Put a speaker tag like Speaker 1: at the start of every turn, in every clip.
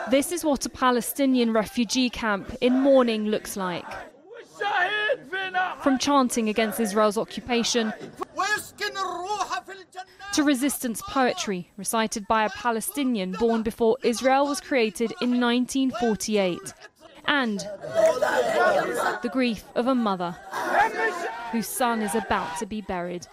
Speaker 1: This is what a Palestinian refugee camp in mourning looks like. From chanting against Israel's occupation to resistance poetry recited by a Palestinian born before Israel was created in 1948. And the grief of a mother whose son is about to be buried.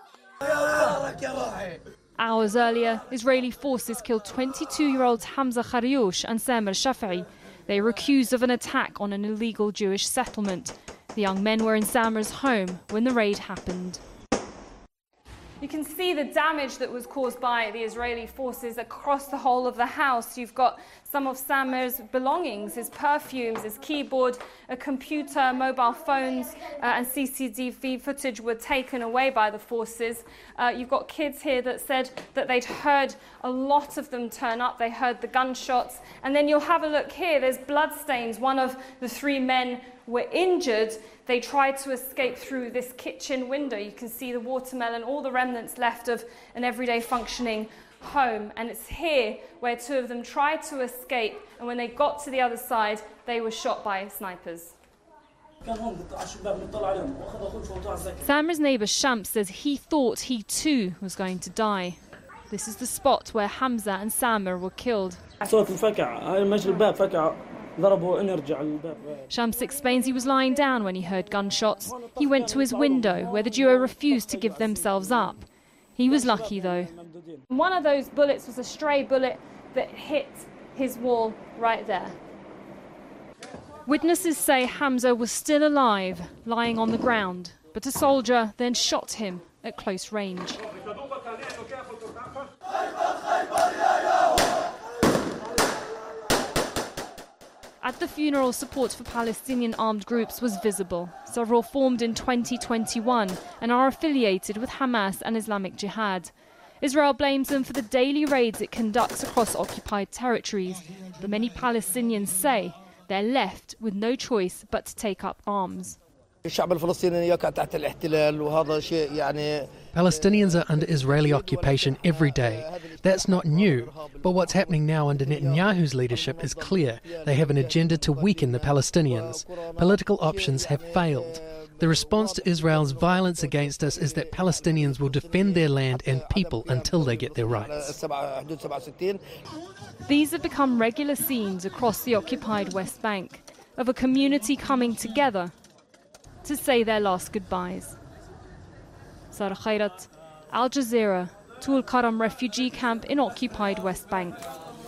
Speaker 1: Hours earlier, Israeli forces killed 22-year-olds Hamza Kharioush and Samer Shafi'i. They were accused of an attack on an illegal Jewish settlement. The young men were in Samer's home when the raid happened. You can see the damage that was caused by the Israeli forces across the whole of the house. You've got some of Samer's belongings, his perfumes, his keyboard, a computer, mobile phones, and CCTV footage were taken away by the forces. You've got kids here that said that they'd heard a lot of them turn up. They heard the gunshots. And then you'll have a look here. There's bloodstains. One of the three men were injured. They tried to escape through this kitchen window. You can see the watermelon, all the remnants left of an everyday functioning home. And it's here where two of them tried to escape, and when they got to the other side, they were shot by snipers. Samer's neighbour Shams says he thought he too was going to die. This is the spot where Hamza and Samer were killed. Shams explains he was lying down when he heard gunshots. He went to his window where the duo refused to give themselves up. He was lucky though. One of those bullets was a stray bullet that hit his wall right there. Witnesses say Hamza was still alive, lying on the ground, but a soldier then shot him at close range. At the funeral, support for Palestinian armed groups was visible. Several formed in 2021 and are affiliated with Hamas and Islamic Jihad. Israel blames them for the daily raids it conducts across occupied territories. But many Palestinians say they're left with no choice but to take up arms.
Speaker 2: Palestinians are under Israeli occupation every day. That's not new. But what's happening now under Netanyahu's leadership is clear. They have an agenda to weaken the Palestinians. Political options have failed. The response to Israel's violence against us is that Palestinians will defend their land and people until they get their rights.
Speaker 1: These have become regular scenes across the occupied West Bank of a community coming together to say their last goodbyes. Sara Khairat, Al Jazeera, Tul Karam refugee camp in occupied West Bank.